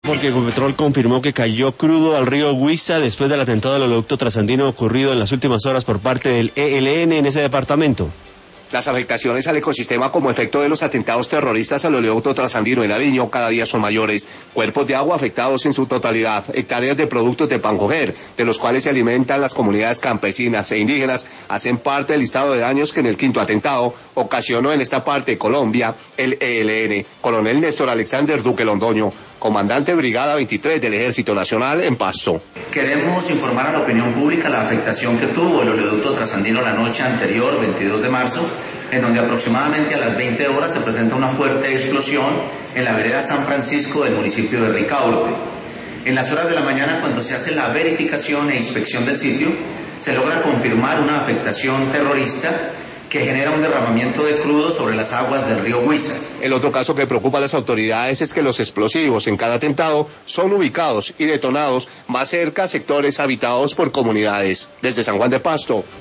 Porque Ecopetrol confirmó que cayó crudo al río Huiza después del atentado del oleoducto trasandino ocurrido en las últimas horas por parte del ELN en ese departamento. Las afectaciones al ecosistema como efecto de los atentados terroristas al oleoducto trasandino en Nariño cada día son mayores. Cuerpos de agua afectados en su totalidad, hectáreas de productos de pan coger, de los cuales se alimentan las comunidades campesinas e indígenas, hacen parte del listado de daños que en el quinto atentado ocasionó en esta parte de Colombia el ELN. Coronel Néstor Alexander Duque Londoño, comandante Brigada 23 del Ejército Nacional en Pasto. Queremos informar a la opinión pública la afectación que tuvo el oleoducto trasandino la noche anterior, 22 de marzo, en donde aproximadamente a las 20 horas se presenta una fuerte explosión en la vereda San Francisco del municipio de Ricaurte. En las horas de la mañana, cuando se hace la verificación e inspección del sitio, se logra confirmar una afectación terrorista que genera un derramamiento de crudo sobre las aguas del río Huiza. El otro caso que preocupa a las autoridades es que los explosivos en cada atentado son ubicados y detonados más cerca a sectores habitados por comunidades. Desde San Juan de Pasto,